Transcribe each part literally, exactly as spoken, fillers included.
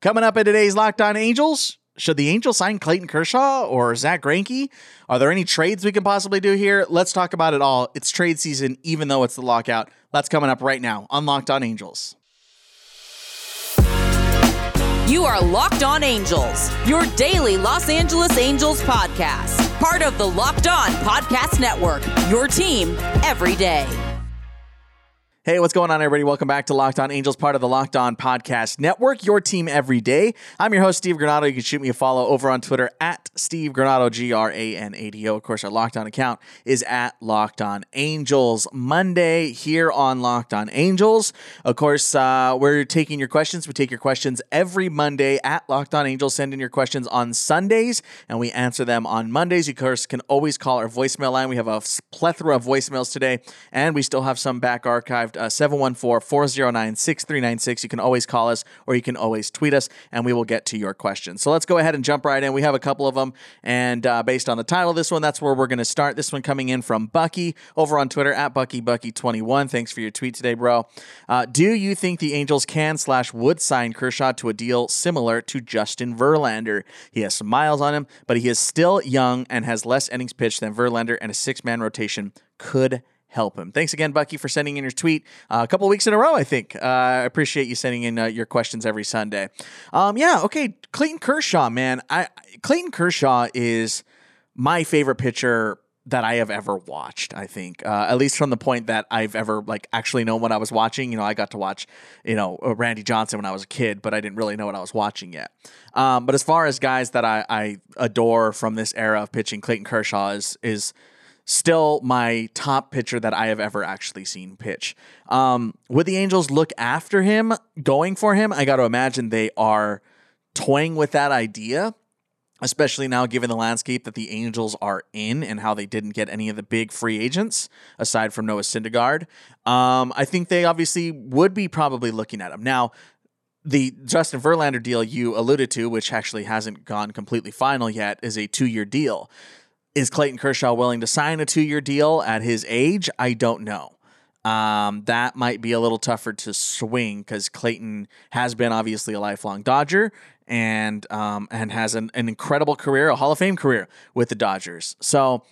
Coming up in today's Locked On Angels, should the Angels sign Clayton Kershaw or Zach Greinke? Are there any trades we can possibly do here? Let's talk about it all. It's trade season, even though it's the lockout. That's coming up right now on Locked On Angels. You are Locked On Angels, your daily Los Angeles Angels podcast. Part of the Locked On Podcast Network, your team every day. Hey, what's going on, everybody? Welcome back to Locked On Angels, part of the Locked On Podcast Network, your team every day. I'm your host, Steve Granado. You can shoot me a follow over on Twitter at Steve Granado, G R A N A D O. Of course, our Locked On account is at Locked On Angels. Monday here on Locked On Angels. Of course, uh, we're taking your questions. We take your questions every Monday at Locked On Angels. Send in your questions on Sundays, and we answer them on Mondays. You, of course, can always call our voicemail line. We have a plethora of voicemails today, and we still have some back archived. Uh, seven one four, four oh nine, six three nine six. You can always call us or you can always tweet us and we will get to your questions. So let's go ahead and jump right in. We have a couple of them, and uh, based on the title of this one, that's where we're going to start. This one coming in from Bucky over on Twitter at Bucky Bucky twenty-one. Thanks for your tweet today, bro. Uh, do you think the Angels can slash would sign Kershaw to a deal similar to Justin Verlander? He has some miles on him, but he is still young and has less innings pitched than Verlander, and a six-man rotation could help him. Thanks again, Bucky, for sending in your tweet uh, a couple weeks in a row, I think. Uh, I appreciate you sending in uh, your questions every Sunday. Um, yeah, okay, Clayton Kershaw, man. I Clayton Kershaw is my favorite pitcher that I have ever watched, I think, uh, at least from the point that I've ever like actually known what I was watching. You know, I got to watch, you know, Randy Johnson when I was a kid, but I didn't really know what I was watching yet. Um, but as far as guys that I, I adore from this era of pitching, Clayton Kershaw is is still my top pitcher that I have ever actually seen pitch. Um, would the Angels look after him, going for him? I got to imagine they are toying with that idea, especially now given the landscape that the Angels are in and how they didn't get any of the big free agents aside from Noah Syndergaard. Um, I think they obviously would be probably looking at him. Now, the Justin Verlander deal you alluded to, which actually hasn't gone completely final yet, is a two-year deal. Is Clayton Kershaw willing to sign a two-year deal at his age? I don't know. Um, that might be a little tougher to swing because Clayton has been obviously a lifelong Dodger and um, and has an, an incredible career, a Hall of Fame career with the Dodgers. So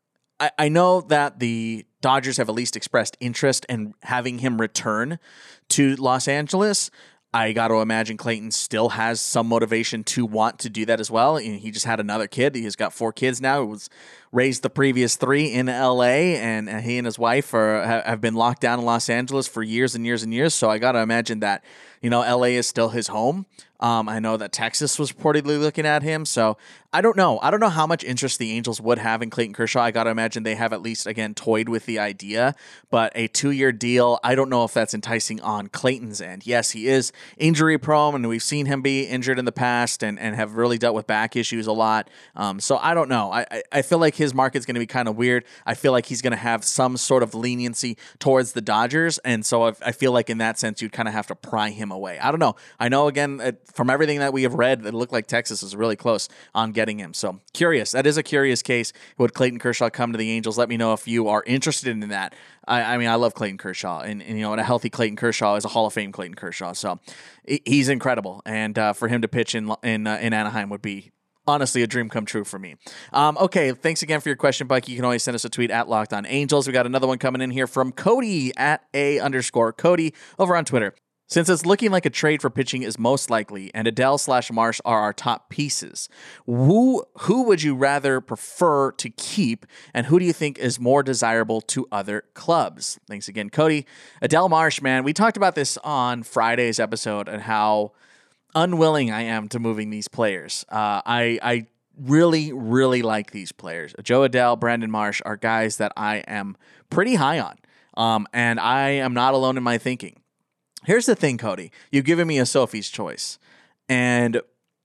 I, I know that the Dodgers have at least expressed interest in having him return to Los Angeles. I got to imagine Clayton still has some motivation to want to do that as well. He just had another kid. He's got four kids now. He was raised the previous three in L A, and he and his wife are, have been locked down in Los Angeles for years and years and years. So I got to imagine that, you know, L A is still his home. Um, I know that Texas was reportedly looking at him. So I don't know. I don't know how much interest the Angels would have in Clayton Kershaw. I got to imagine they have at least, again, toyed with the idea. But a two-year deal, I don't know if that's enticing on Clayton's end. Yes, he is injury prone, and we've seen him be injured in the past and, and have really dealt with back issues a lot. Um, so I don't know. I, I, I feel like his market's going to be kind of weird. I feel like he's going to have some sort of leniency towards the Dodgers. And so I, I feel like in that sense, you'd kind of have to pry him away. I don't know. I know, again, it, from everything that we have read, it looked like Texas is really close on getting him. So curious. That is a curious case. Would Clayton Kershaw come to the Angels? Let me know if you are interested in that. I, I mean, I love Clayton Kershaw, and, and you know, and a healthy Clayton Kershaw is a Hall of Fame Clayton Kershaw. So he's incredible, and uh, for him to pitch in in uh, in Anaheim would be honestly a dream come true for me. Um, okay, thanks again for your question, Bucky. You can always send us a tweet at Locked On Angels. We got another one coming in here from Cody at a underscore Cody over on Twitter. Since it's looking like a trade for pitching is most likely, and Adele slash Marsh are our top pieces, who who would you rather prefer to keep, and who do you think is more desirable to other clubs? Thanks again, Cody. Adele Marsh, man, we talked about this on Friday's episode and how unwilling I am to moving these players. Uh, I I really, really like these players. Joe Adele, Brandon Marsh are guys that I am pretty high on, um, and I am not alone in my thinking. Here's the thing, Cody. You've given me a Sophie's choice. And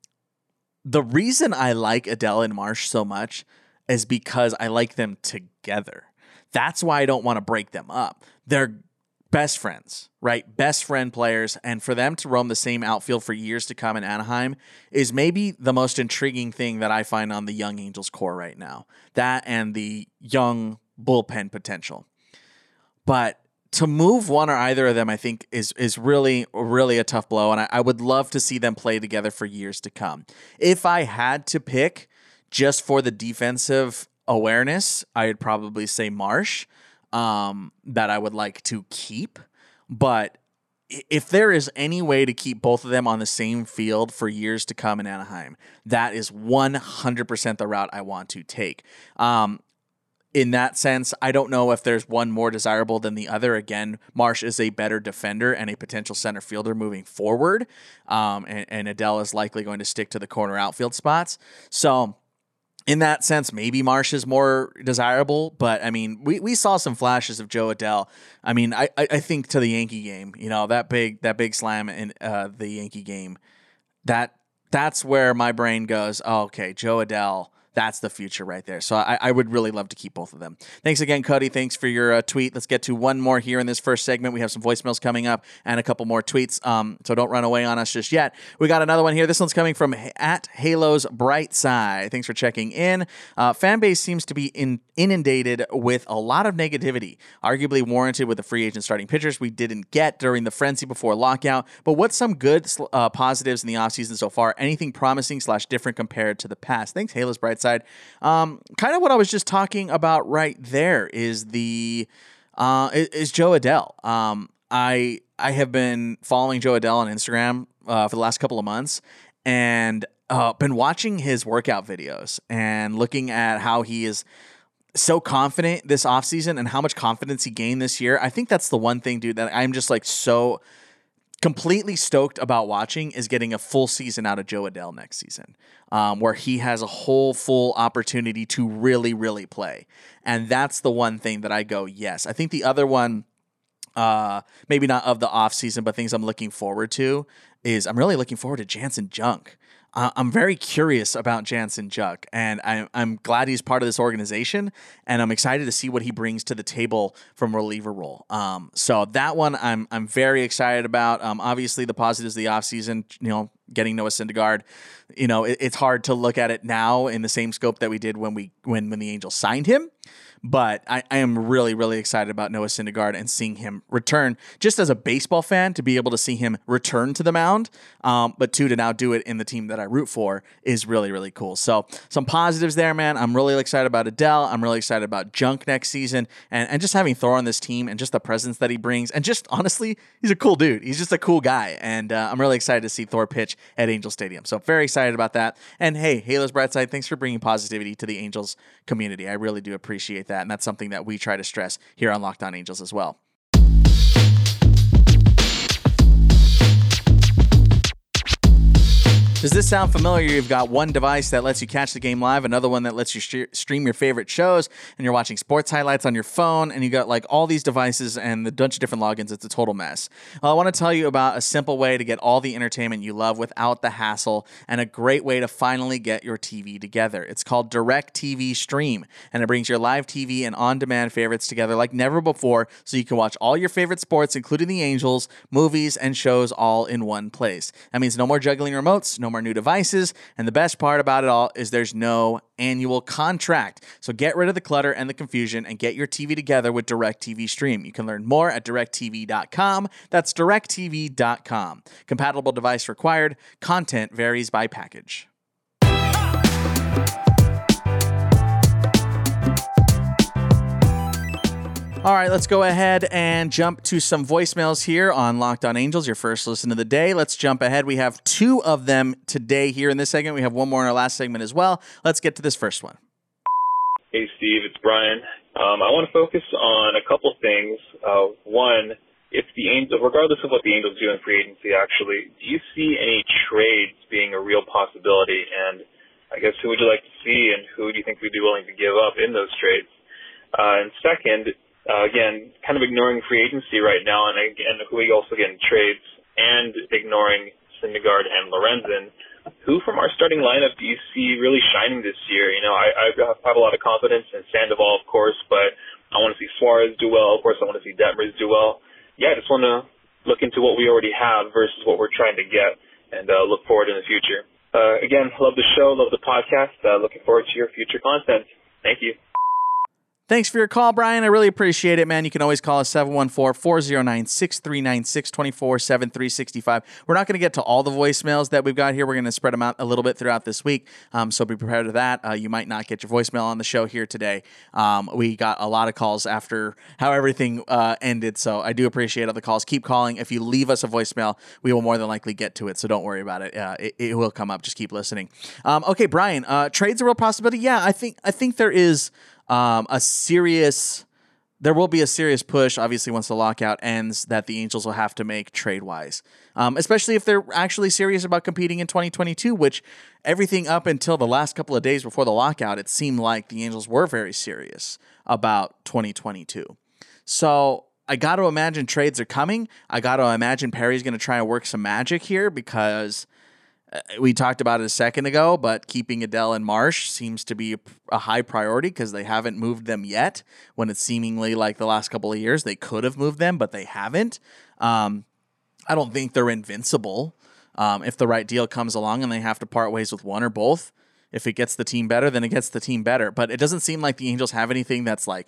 the reason I like Adele and Marsh so much is because I like them together. That's why I don't want to break them up. They're best friends, right? Best friend players. And for them to roam the same outfield for years to come in Anaheim is maybe the most intriguing thing that I find on the young Angels core right now. That and the young bullpen potential. But to move one or either of them, I think is is really, really a tough blow. And I, I would love to see them play together for years to come. If I had to pick just for the defensive awareness, I'd probably say Marsh, um, that I would like to keep. But if there is any way to keep both of them on the same field for years to come in Anaheim, that is one hundred percent the route I want to take. Um, in that sense, I don't know if there's one more desirable than the other. Again, Marsh is a better defender and a potential center fielder moving forward, um, and, and Adele is likely going to stick to the corner outfield spots. So in that sense, maybe Marsh is more desirable, but I mean, we, we saw some flashes of Joe Adele. I mean, I, I think to the Yankee game, you know, that big that big slam in uh, the Yankee game, that that's where my brain goes, oh, okay, Joe Adele, that's the future right there. So I, I would really love to keep both of them. Thanks again, Cody. Thanks for your uh, tweet. Let's get to one more here in this first segment. We have some voicemails coming up and a couple more tweets, um, so don't run away on us just yet. We got another one here. This one's coming from at Halo's Bright Side. Thanks for checking in. Uh, fan base seems to be in, inundated with a lot of negativity, arguably warranted with the free agent starting pitchers we didn't get during the frenzy before lockout. But what's some good uh, positives in the offseason so far? Anything promising slash different compared to the past? Thanks, Halo's Bright Side. Um, kind of what I was just talking about right there is the uh, is, is Joe Adele. Um, I I have been following Joe Adele on Instagram uh, for the last couple of months, and uh, been watching his workout videos and looking at how he is so confident this offseason and how much confidence he gained this year. I think that's the one thing, dude, that I'm just like so completely stoked about watching is getting a full season out of Joe Adele next season, um, where he has a whole full opportunity to really, really play. And that's the one thing that I go, yes. I think the other one, uh, maybe not of the offseason, but things I'm looking forward to is I'm really looking forward to Jansen Junk. Uh, I'm very curious about Jansen Junk, and I'm, I'm glad he's part of this organization, and I'm excited to see what he brings to the table from reliever role. Um, so that one I'm I'm very excited about. Um, obviously, the positives of the offseason, you know, getting Noah Syndergaard, you know, it, it's hard to look at it now in the same scope that we did when we when when the Angels signed him. But I, I am really, really excited about Noah Syndergaard and seeing him return, just as a baseball fan, to be able to see him return to the mound, um, but two, to now do it in the team that I root for is really, really cool. So some positives there, man. I'm really excited about Adele. I'm really excited about Junk next season, and, and just having Thor on this team and just the presence that he brings. And just honestly, he's a cool dude. He's just a cool guy. And uh, I'm really excited to see Thor pitch at Angel Stadium. So very excited about that. And hey, Halo's Bright Side, thanks for bringing positivity to the Angels community. I really do appreciate that. And that's something that we try to stress here on Locked On Angels as well. Does this sound familiar? You've got one device that lets you catch the game live, another one that lets you sh- stream your favorite shows, and you're watching sports highlights on your phone, and you got like all these devices and the bunch of different logins. It's a total mess. Well, I want to tell you about a simple way to get all the entertainment you love without the hassle, and a great way to finally get your T V together. It's called DirecTV Stream, and it brings your live T V and on-demand favorites together like never before, so you can watch all your favorite sports, including the Angels, movies, and shows all in one place. That means no more juggling remotes, no more new devices, and the best part about it all is there's no annual contract. So get rid of the clutter and the confusion and get your T V together with DirecTV Stream. You can learn more at direct t v dot com. That's direct t v dot com. Compatible device required. Content varies by package. All right, let's go ahead and jump to some voicemails here on Locked On Angels, your first listen of the day. Let's jump ahead. We have two of them today here in this segment. We have one more in our last segment as well. Let's get to this first one. Hey, Steve, it's Brian. Um, I want to focus on a couple things. Uh, one, if the Angels, regardless of what the Angels do in free agency, actually, do you see any trades being a real possibility? And I guess who would you like to see, and who do you think we'd be willing to give up in those trades? Uh, and second, Uh, again, kind of ignoring free agency right now, and again, who we also get in trades, and ignoring Syndergaard and Lorenzen. Who from our starting lineup do you see really shining this year? You know, I, I have a lot of confidence in Sandoval, of course, but I want to see Suarez do well. Of course, I want to see Detmers do well. Yeah, I just want to look into what we already have versus what we're trying to get, and uh, look forward in the future. Uh, again, love the show, love the podcast. Uh, looking forward to your future content. Thank you. Thanks for your call, Brian. I really appreciate it, man. You can always call us seven one four, four oh nine, six three nine six, two four seven three six five. We're not going to get to all the voicemails that we've got here. We're going to spread them out a little bit throughout this week, um, so be prepared for that. Uh, you might not get your voicemail on the show here today. Um, we got a lot of calls after how everything uh, ended, so I do appreciate all the calls. Keep calling. If you leave us a voicemail, we will more than likely get to it, so don't worry about it. Uh, it, it will come up. Just keep listening. Um, okay, Brian, uh, trade's a real possibility? Yeah, I think I think there is Um, a serious, there will be a serious push, obviously, once the lockout ends, that the Angels will have to make trade-wise, um, especially if they're actually serious about competing in twenty twenty-two, which everything up until the last couple of days before the lockout, it seemed like the Angels were very serious about twenty twenty-two. So I got to imagine trades are coming. I got to imagine Perry's going to try and work some magic here because we talked about it a second ago, but keeping Adell and Marsh seems to be a high priority because they haven't moved them yet, when it's seemingly like the last couple of years they could have moved them, but they haven't. Um, I don't think they're invincible. Um, if the right deal comes along and they have to part ways with one or both, if it gets the team better, then it gets the team better. But it doesn't seem like the Angels have anything that's like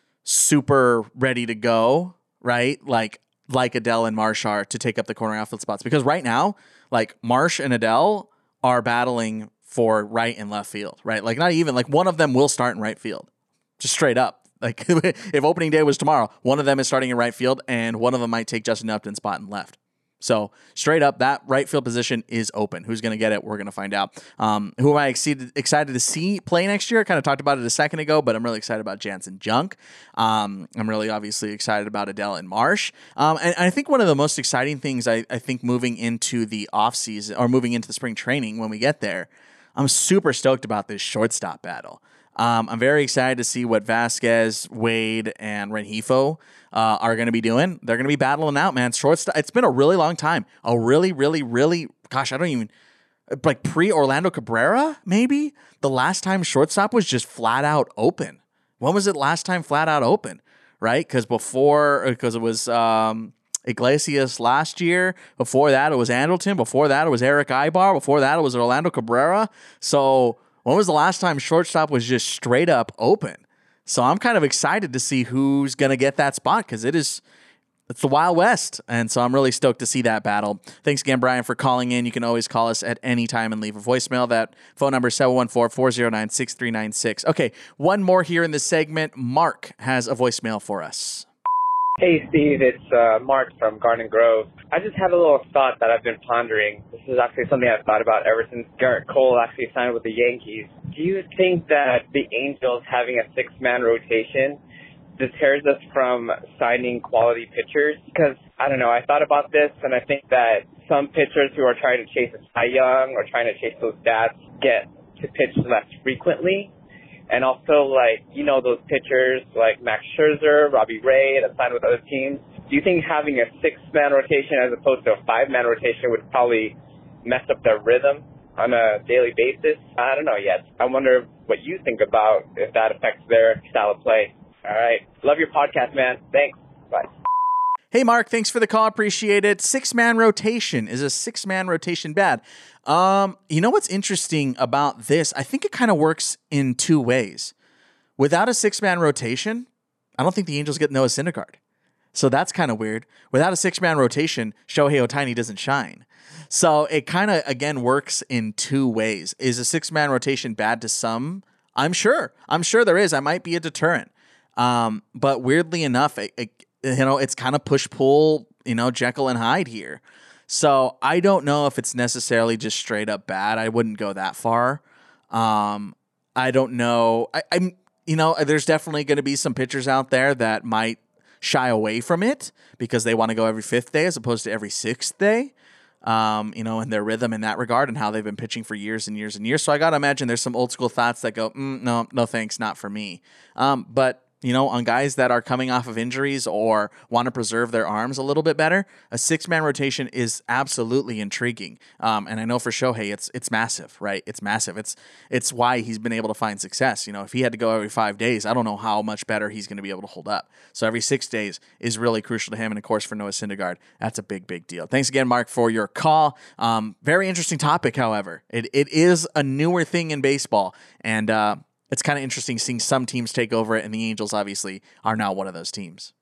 super ready to go, right? Like like Adell and Marsh are to take up the corner outfield spots. Because right now, like Marsh and Adell are battling for right and left field, right? Like not even, like one of them will start in right field, just straight up. Like if opening day was tomorrow, one of them is starting in right field and one of them might take Justin Upton's spot in left. So straight up, that right field position is open. Who's going to get it? We're going to find out. Um, who am I excited, excited to see play next year? I kind of talked about it a second ago, but I'm really excited about Jansen Junk. Um, I'm really obviously excited about Adell and Marsh. Um, and, and I think one of the most exciting things I, I think moving into the offseason or moving into the spring training when we get there, I'm super stoked about this shortstop battle. Um, I'm very excited to see what Vasquez, Wade, and Rengifo uh, are going to be doing. They're going to be battling out, man. Shortstop. It's been a really long time. A really, really, really, gosh, I don't even, like pre-Orlando Cabrera, maybe? The last time shortstop was just flat out open. When was it last time flat out open, right? Because before, because it was um, Iglesias last year. Before that, it was Andrelton. Before that, it was Eric Ibar. Before that, it was Orlando Cabrera. So when was the last time shortstop was just straight up open? So I'm kind of excited to see who's going to get that spot because it is, it's the Wild West. And so I'm really stoked to see that battle. Thanks again, Brian, for calling in. You can always call us at any time and leave a voicemail. That phone number is seven one four, four oh nine, six three nine six. Okay, one more here in this segment. Mark has a voicemail for us. Hey, Steve, it's uh, Mark from Garden Grove. I just had a little thought that I've been pondering. This is actually something I've thought about ever since Garrett Cole actually signed with the Yankees. Do you think that the Angels having a six-man rotation deters us from signing quality pitchers? Because, I don't know, I thought about this, and I think that some pitchers who are trying to chase a Cy Young or trying to chase those stats get to pitch less frequently. And also, like, you know, those pitchers like Max Scherzer, Robbie Ray that signed with other teams. Do you think having a six-man rotation as opposed to a five-man rotation would probably mess up their rhythm on a daily basis? I don't know yet. I wonder what you think about if that affects their style of play. All right. Love your podcast, man. Thanks. Bye. Hey, Mark, thanks for the call. Appreciate it. Six-man rotation. Is a six-man rotation bad? Um, you know what's interesting about this? I think it kind of works in two ways. Without a six-man rotation, I don't think the Angels get Noah Syndergaard. So that's kind of weird. Without a six-man rotation, Shohei Ohtani doesn't shine. So it kind of, again, works in two ways. Is a six-man rotation bad to some? I'm sure. I'm sure there is. I might be a deterrent. Um, but weirdly enough, it, it, you know, it's kind of push-pull, you know, Jekyll and Hyde here. So I don't know if it's necessarily just straight up bad. I wouldn't go that far. Um, I don't know. I, I'm, you know, there's definitely going to be some pitchers out there that might shy away from it because they want to go every fifth day as opposed to every sixth day. Um, you know, and their rhythm in that regard and how they've been pitching for years and years and years. So I got to imagine there's some old school thoughts that go, mm, no, no, thanks, not for me. Um, but you know, on guys that are coming off of injuries or want to preserve their arms a little bit better, a six-man rotation is absolutely intriguing. Um, and I know for Shohei, it's it's massive, right? It's massive. It's it's why he's been able to find success. You know, if he had to go every five days, I don't know how much better he's going to be able to hold up. So every six days is really crucial to him. And, of course, for Noah Syndergaard, that's a big, big deal. Thanks again, Mark, for your call. Um, very interesting topic, however. It It is a newer thing in baseball. And, uh, it's kind of interesting seeing some teams take over it, and the Angels obviously are now one of those teams.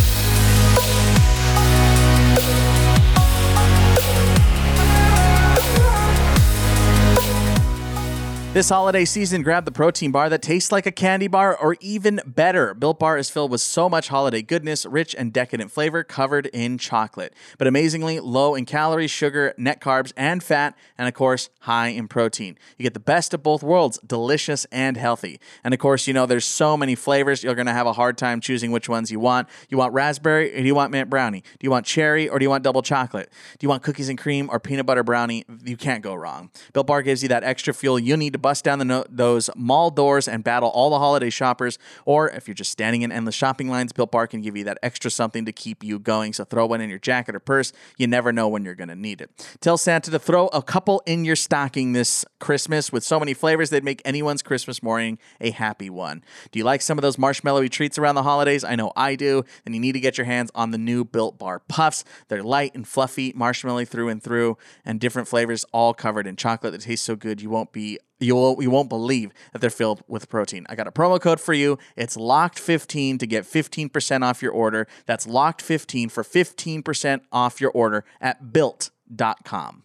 This holiday season, grab the protein bar that tastes like a candy bar or even better. Built Bar is filled with so much holiday goodness, rich and decadent flavor covered in chocolate. But amazingly low in calories, sugar, net carbs, and fat, and of course, high in protein. You get the best of both worlds, delicious and healthy. And of course, you know, there's so many flavors, you're going to have a hard time choosing which ones you want. You want raspberry or do you want mint brownie? Do you want cherry or do you want double chocolate? Do you want cookies and cream or peanut butter brownie? You can't go wrong. Built Bar gives you that extra fuel you need to bust down the no- those mall doors and battle all the holiday shoppers. Or if you're just standing in endless shopping lines, Built Bar can give you that extra something to keep you going. So throw one in your jacket or purse. You never know when you're going to need it. Tell Santa to throw a couple in your stocking this Christmas. With so many flavors, they'd make anyone's Christmas morning a happy one. Do you like some of those marshmallowy treats around the holidays? I know I do. Then you need to get your hands on the new Built Bar Puffs. They're light and fluffy, marshmallowy through and through, and different flavors all covered in chocolate that tastes so good you won't be You will, you won't believe that they're filled with protein. I got a promo code for you. It's locked fifteen to get fifteen percent off your order. That's locked fifteen for fifteen percent off your order at built dot com.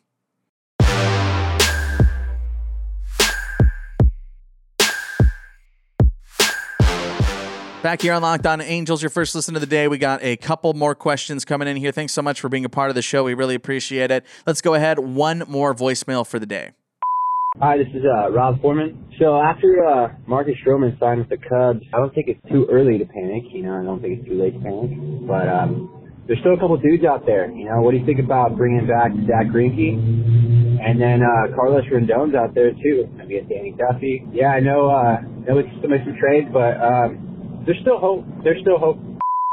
Back here on Locked On Angels, your first listen of the day. We got a couple more questions coming in here. Thanks so much for being a part of the show. We really appreciate it. Let's go ahead. One more voicemail for the day. Hi, this is uh, Rob Foreman. So after uh, Marcus Stroman signed with the Cubs, I don't think it's too early to panic. You know, I don't think it's too late to panic. But um, there's still a couple dudes out there. You know, what do you think about bringing back Zach Greinke? And then uh, Carlos Rendon's out there too. I guess Danny Duffy. Yeah, I know. Uh, I know it's still make some trades, but um, there's still hope. There's still hope.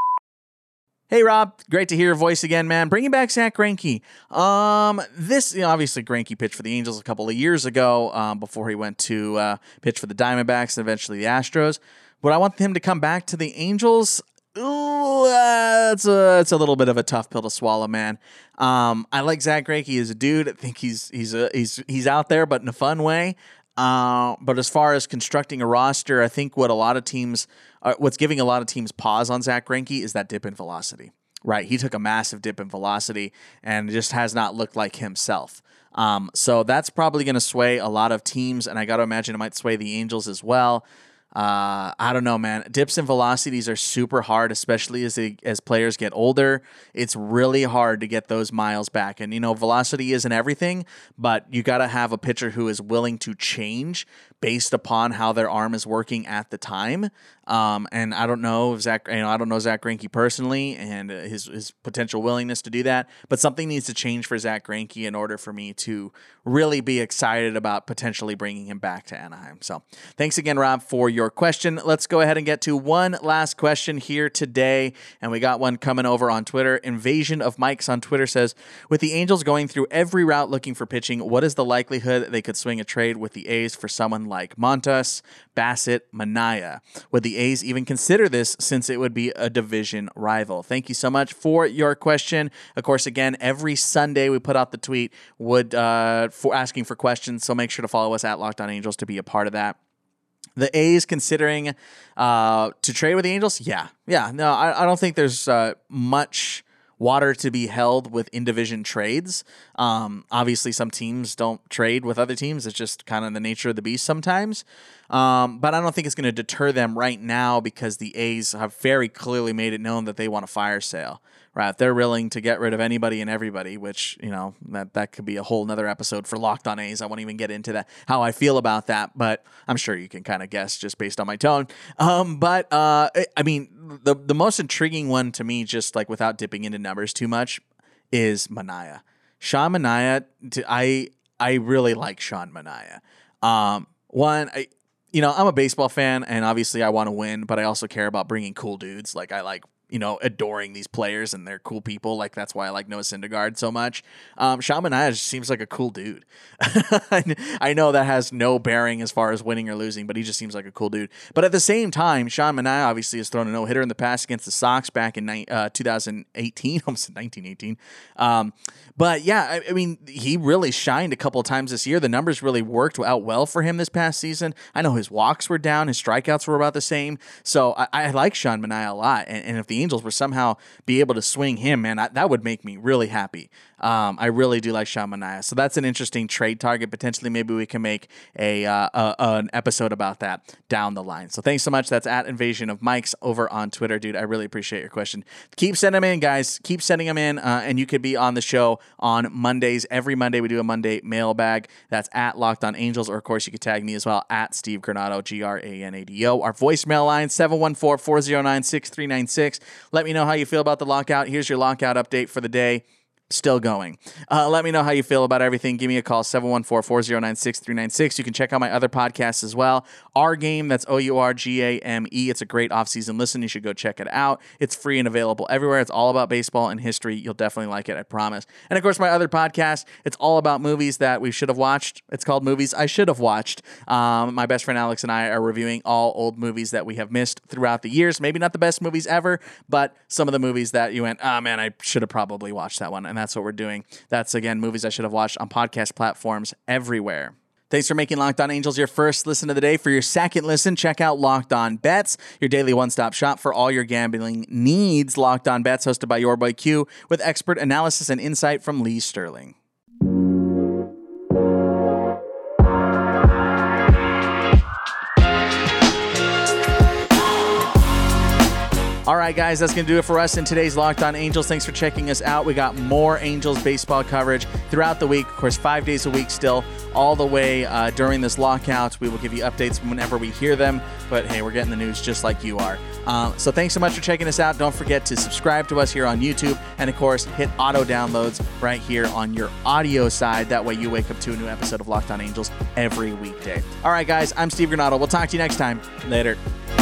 Hey, Rob. Great to hear your voice again, man. Bringing back Zach Greinke. Um, this, you know, obviously Greinke pitched for the Angels a couple of years ago um, before he went to uh, pitch for the Diamondbacks and eventually the Astros. But I want him to come back to the Angels. Ooh, uh, it's a it's a little bit of a tough pill to swallow, man. Um, I like Zach Greinke as a dude. I think he's he's a, he's he's out there, but in a fun way. Uh, but as far as constructing a roster, I think what a lot of teams, uh, what's giving a lot of teams pause on Zach Greinke is that dip in velocity, right? He took a massive dip in velocity and just has not looked like himself. Um, so that's probably going to sway a lot of teams, and I got to imagine it might sway the Angels as well. Uh, I don't know, man. Dips in velocities are super hard, especially as they, as players get older. It's really hard to get those miles back. And, you know, velocity isn't everything, but you got to have a pitcher who is willing to change based upon how their arm is working at the time. Um, and I don't know if Zach, you know, I don't know Zach Greinke personally and his his potential willingness to do that, but something needs to change for Zach Greinke in order for me to really be excited about potentially bringing him back to Anaheim. So thanks again, Rob, for your question. Let's go ahead and get to one last question here today. And we got one coming over on Twitter. Invasion of Mikes on Twitter says, with the Angels going through every route looking for pitching, what is the likelihood they could swing a trade with the A's for someone like Montas, Bassett, Manaea? Would the A's even consider this since it would be a division rival? Thank you so much for your question. Of course, again, every Sunday we put out the tweet would uh, for asking for questions, so make sure to follow us at Locked On Angels to be a part of that. The A's considering uh, to trade with the Angels? Yeah. Yeah. No, I, I don't think there's uh, much water to be held with in-division trades. Um, obviously, some teams don't trade with other teams. It's just kind of the nature of the beast sometimes. Um, but I don't think it's going to deter them right now because the A's have very clearly made it known that they want a fire sale. Right? They're willing to get rid of anybody and everybody, which, you know, that, that could be a whole nother episode for Locked On A's. I won't even get into that, how I feel about that, but I'm sure you can kind of guess just based on my tone. Um, but, uh, I mean, the, the most intriguing one to me, just like without dipping into numbers too much, is Manaea. Sean Manaea, I, I really like Sean Manaea. Um, one, I, you know, I'm a baseball fan, and obviously I want to win, but I also care about bringing cool dudes. Like, I like you know, adoring these players and they're cool people. Like, that's why I like Noah Syndergaard so much. Um, Sean Manaea just seems like a cool dude. I know that has no bearing as far as winning or losing, but he just seems like a cool dude. But at the same time, Sean Manaea obviously has thrown a no-hitter in the past against the Sox back in uh, two thousand eighteen, almost nineteen eighteen. Um, but yeah, I, I mean, he really shined a couple of times this year. The numbers really worked out well for him this past season. I know his walks were down, his strikeouts were about the same. So I, I like Sean Manaea a lot. And, and if the Angels were somehow be able to swing him, man, I, that would make me really happy. Um, I really do like Sean Manaea. So that's an interesting trade target. Potentially, maybe we can make a, uh, a an episode about that down the line. So thanks so much. That's at Invasion of Mikes over on Twitter, dude. I really appreciate your question. Keep sending them in, guys. Keep sending them in, uh, and you could be on the show on Mondays. Every Monday we do a Monday mailbag. That's at Locked On Angels, or of course you could tag me as well at Steve Granado, G R A N A D O. Our voicemail line seven one four, four oh nine, six three nine six. Let me know how you feel about the lockout. Here's your lockout update for the day. Still going. Uh, let me know how you feel about everything. Give me a call, seven one four, four oh nine, six three nine six. You can check out my other podcasts as well. Our Game, that's O U R G A M E. It's a great off-season listen. You should go check it out. It's free and available everywhere. It's all about baseball and history. You'll definitely like it, I promise. And of course, my other podcast, it's all about movies that we should have watched. It's called Movies I Should Have Watched. Um, my best friend Alex and I are reviewing all old movies that we have missed throughout the years. Maybe not the best movies ever, but some of the movies that you went, oh man, I should have probably watched that one. And that's what we're doing. That's, again, movies I should have watched on podcast platforms everywhere. Thanks for making Locked On Angels your first listen of the day. For your second listen, check out Locked On Bets, your daily one-stop shop for all your gambling needs. Locked On Bets, hosted by your boy Q, with expert analysis and insight from Lee Sterling. All right, guys, that's going to do it for us in today's Locked On Angels. Thanks for checking us out. We got more Angels baseball coverage throughout the week. Of course, five days a week still, all the way uh, during this lockout. We will give you updates whenever we hear them. But, hey, we're getting the news just like you are. Um, so thanks so much for checking us out. Don't forget to subscribe to us here on YouTube. And, of course, hit auto downloads right here on your audio side. That way you wake up to a new episode of Locked On Angels every weekday. All right, guys, I'm Steve Granado. We'll talk to you next time. Later.